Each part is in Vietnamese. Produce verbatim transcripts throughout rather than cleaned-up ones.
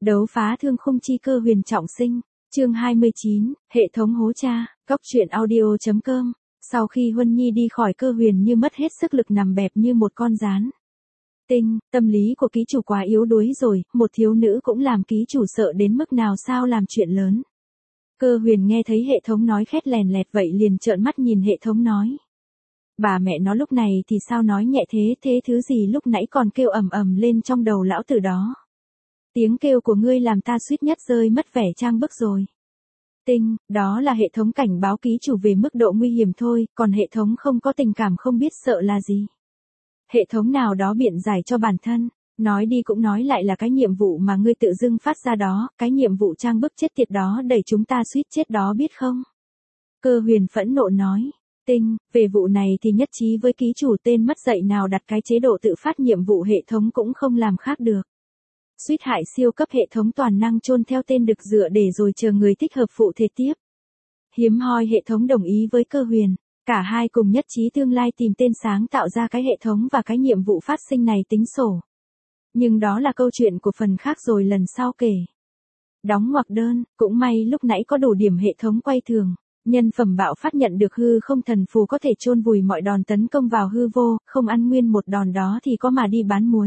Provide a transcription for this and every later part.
Đấu phá thương khung chi cơ huyền trọng sinh, chương hai mươi chín, hệ thống hố cha, góc truyện audio.com. Sau khi Huân Nhi đi khỏi cơ huyền như mất hết sức lực nằm bẹp như một con gián. Tinh, tâm lý của ký chủ quá yếu đuối rồi, một thiếu nữ cũng làm ký chủ sợ đến mức nào sao làm chuyện lớn. Cơ huyền nghe thấy hệ thống nói khét lèn lẹt vậy liền trợn mắt nhìn hệ thống nói. Bà mẹ nó lúc này thì sao nói nhẹ thế, thế thứ gì lúc nãy còn kêu ầm ầm lên trong đầu lão tử đó. Tiếng kêu của ngươi làm ta suýt nhất rơi mất vẻ trang bức rồi. Tinh, đó là hệ thống cảnh báo ký chủ về mức độ nguy hiểm thôi, còn hệ thống không có tình cảm không biết sợ là gì. Hệ thống nào đó biện giải cho bản thân, nói đi cũng nói lại là cái nhiệm vụ mà ngươi tự dưng phát ra đó, cái nhiệm vụ trang bức chết tiệt đó đẩy chúng ta suýt chết đó biết không? Cơ huyền phẫn nộ nói. Tinh, về vụ này thì nhất trí với ký chủ tên mất dạy nào đặt cái chế độ tự phát nhiệm vụ hệ thống cũng không làm khác được. Suýt hại siêu cấp hệ thống toàn năng chôn theo tên đực dựa để rồi chờ người thích hợp phụ thể tiếp. Hiếm hoi hệ thống đồng ý với cơ huyền, cả hai cùng nhất trí tương lai tìm tên sáng tạo ra cái hệ thống và cái nhiệm vụ phát sinh này tính sổ. Nhưng đó là câu chuyện của phần khác rồi lần sau kể. Đóng ngoặc đơn, cũng may lúc nãy có đủ điểm hệ thống quay thường. Nhân phẩm bạo phát nhận được hư không thần phù có thể chôn vùi mọi đòn tấn công vào hư vô, không ăn nguyên một đòn đó thì có mà đi bán muối.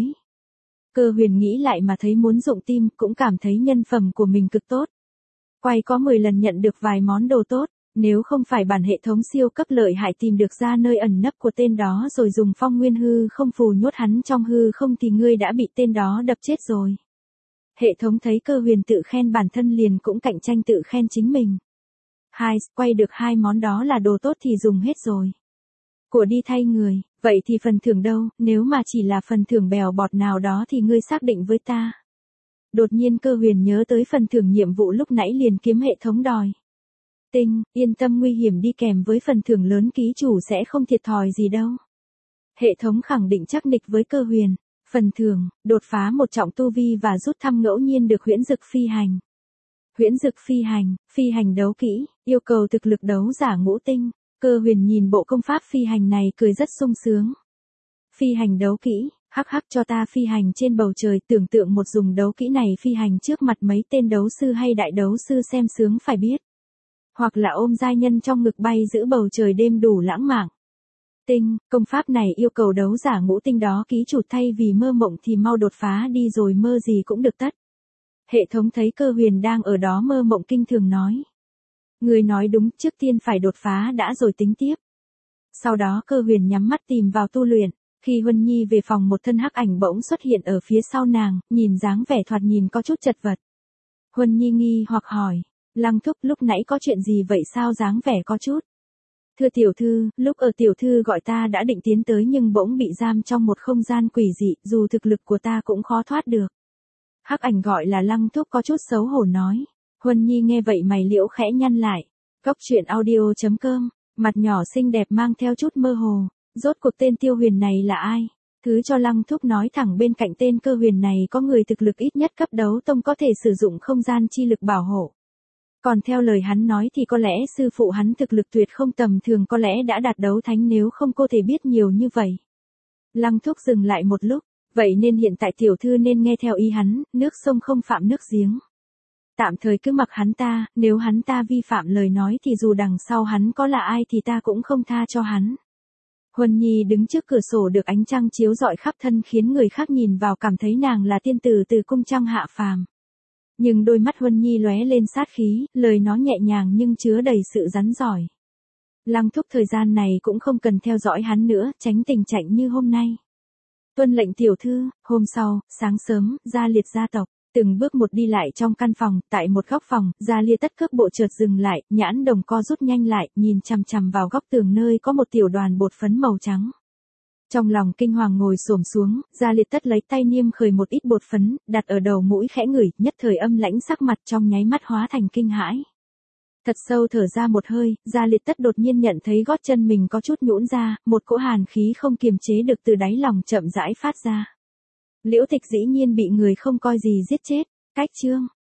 Cơ huyền nghĩ lại mà thấy muốn dụng tim, cũng cảm thấy nhân phẩm của mình cực tốt. Quay có mười lần nhận được vài món đồ tốt, nếu không phải bản hệ thống siêu cấp lợi hại tìm được ra nơi ẩn nấp của tên đó rồi dùng phong nguyên hư không phù nhốt hắn trong hư không thì ngươi đã bị tên đó đập chết rồi. Hệ thống thấy cơ huyền tự khen bản thân liền cũng cạnh tranh tự khen chính mình. Hai, quay được hai món đó là đồ tốt thì dùng hết rồi. Của đi thay người, vậy thì phần thưởng đâu, nếu mà chỉ là phần thưởng bèo bọt nào đó thì ngươi xác định với ta. Đột nhiên cơ huyền nhớ tới phần thưởng nhiệm vụ lúc nãy liền kiếm hệ thống đòi. Tinh, yên tâm nguy hiểm đi kèm với phần thưởng lớn ký chủ sẽ không thiệt thòi gì đâu. Hệ thống khẳng định chắc nịch với cơ huyền. Phần thưởng, đột phá một trọng tu vi và rút thăm ngẫu nhiên được huyễn dực phi hành. Huyễn dực phi hành, phi hành đấu kỹ, yêu cầu thực lực đấu giả ngũ tinh. Cơ huyền nhìn bộ công pháp phi hành này cười rất sung sướng. Phi hành đấu kỹ, hắc hắc cho ta phi hành trên bầu trời, tưởng tượng một dùng đấu kỹ này phi hành trước mặt mấy tên đấu sư hay đại đấu sư xem sướng phải biết. Hoặc là ôm giai nhân trong ngực bay giữa bầu trời đêm đủ lãng mạn. Tinh, công pháp này yêu cầu đấu giả ngũ tinh đó ký chủ thay vì mơ mộng thì mau đột phá đi rồi mơ gì cũng được tất. Hệ thống thấy cơ huyền đang ở đó mơ mộng kinh thường nói. Người nói đúng, trước tiên phải đột phá đã rồi tính tiếp. Sau đó cơ huyền nhắm mắt tìm vào tu luyện, khi Huân Nhi về phòng một thân hắc ảnh bỗng xuất hiện ở phía sau nàng, nhìn dáng vẻ thoạt nhìn có chút chật vật. Huân Nhi nghi hoặc hỏi, Lăng thúc lúc nãy có chuyện gì vậy sao dáng vẻ có chút. Thưa tiểu thư, lúc ở tiểu thư gọi ta đã định tiến tới nhưng bỗng bị giam trong một không gian quỷ dị, dù thực lực của ta cũng khó thoát được. Hắc ảnh gọi là Lăng thúc có chút xấu hổ nói. Huân Nhi nghe vậy mày liễu khẽ nhăn lại. Góc truyện audio.com, mặt nhỏ xinh đẹp mang theo chút mơ hồ. Rốt cuộc tên Tiêu Huyền này là ai? Thứ cho Lăng thúc nói thẳng bên cạnh tên Cơ Huyền này có người thực lực ít nhất cấp đấu tông có thể sử dụng không gian chi lực bảo hộ. Còn theo lời hắn nói thì có lẽ sư phụ hắn thực lực tuyệt không tầm thường, có lẽ đã đạt đấu thánh, nếu không cô thể biết nhiều như vậy. Lăng thúc dừng lại một lúc, vậy nên hiện tại tiểu thư nên nghe theo ý hắn, nước sông không phạm nước giếng. Tạm thời cứ mặc hắn ta, nếu hắn ta vi phạm lời nói thì dù đằng sau hắn có là ai thì ta cũng không tha cho hắn. Huân Nhi đứng trước cửa sổ được ánh trăng chiếu rọi khắp thân khiến người khác nhìn vào cảm thấy nàng là tiên tử từ cung trăng hạ phàm. Nhưng đôi mắt Huân Nhi lóe lên sát khí, lời nó nhẹ nhàng nhưng chứa đầy sự rắn giỏi. Lăng thúc thời gian này cũng không cần theo dõi hắn nữa, tránh tình trạng như hôm nay. Tuân lệnh tiểu thư. Hôm sau, sáng sớm, Gia Liệt gia tộc, từng bước một đi lại trong căn phòng, tại một góc phòng, Gia Liệt tất cước bộ chợt dừng lại, nhãn đồng co rút nhanh lại, nhìn chằm chằm vào góc tường nơi có một tiểu đoàn bột phấn màu trắng. Trong lòng kinh hoàng ngồi xổm xuống, Gia Liệt tất lấy tay niêm khởi một ít bột phấn, đặt ở đầu mũi khẽ ngửi, nhất thời âm lãnh sắc mặt trong nháy mắt hóa thành kinh hãi. Thật sâu thở ra một hơi, Gia Liệt tất đột nhiên nhận thấy gót chân mình có chút nhũn ra, một cỗ hàn khí không kiềm chế được từ đáy lòng chậm rãi phát ra. Liễu Tịch dĩ nhiên bị người không coi gì giết chết. Cách chương